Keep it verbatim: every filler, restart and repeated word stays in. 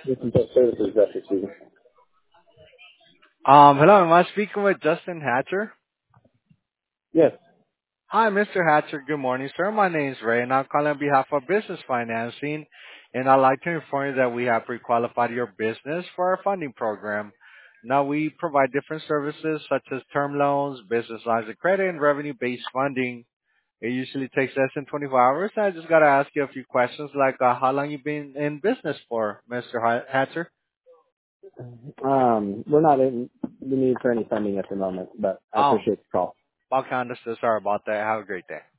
This is Tech Services Dusty speaking. Um, hello, am I speaking with Justin Hatcher? Yes. Hi, Mister Hatcher. Good morning, sir. My name is Ray, and I'm calling on behalf of Business Financing, and I'd like to inform you that we have pre-qualified your business for our funding program. Now, we provide different services such as term loans, business lines of credit, and revenue-based funding. It usually takes less than twenty-four hours. I just got to ask you a few questions like uh, how long you been in business for, Mister Ha- Hatcher? Um, we're not in the need for any funding at the moment, but I Oh, appreciate the call. okay, understood. Sorry about that. Have a great day.